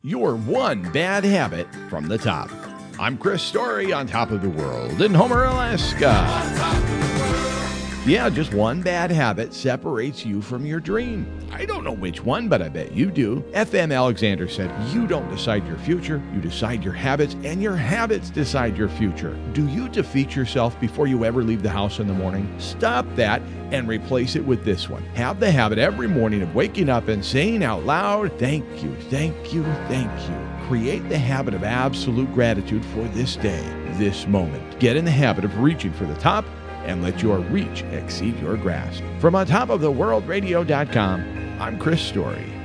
Your one bad habit from the top. I'm Chris Story on Top of the World in Homer, Alaska. Yeah, just one bad habit separates you from your dream. I don't know which one, but I bet you do. FM Alexander said, you don't decide your future, you decide your habits, and your habits decide your future. Do you defeat yourself before you ever leave the house in the morning? Stop that and replace it with this one. Have the habit every morning of waking up and saying out loud, thank you, thank you, thank you. Create the habit of absolute gratitude for this day, this moment. Get in the habit of reaching for the top and let your reach exceed your grasp. From ontopoftheworldradio.com, I'm Chris Story.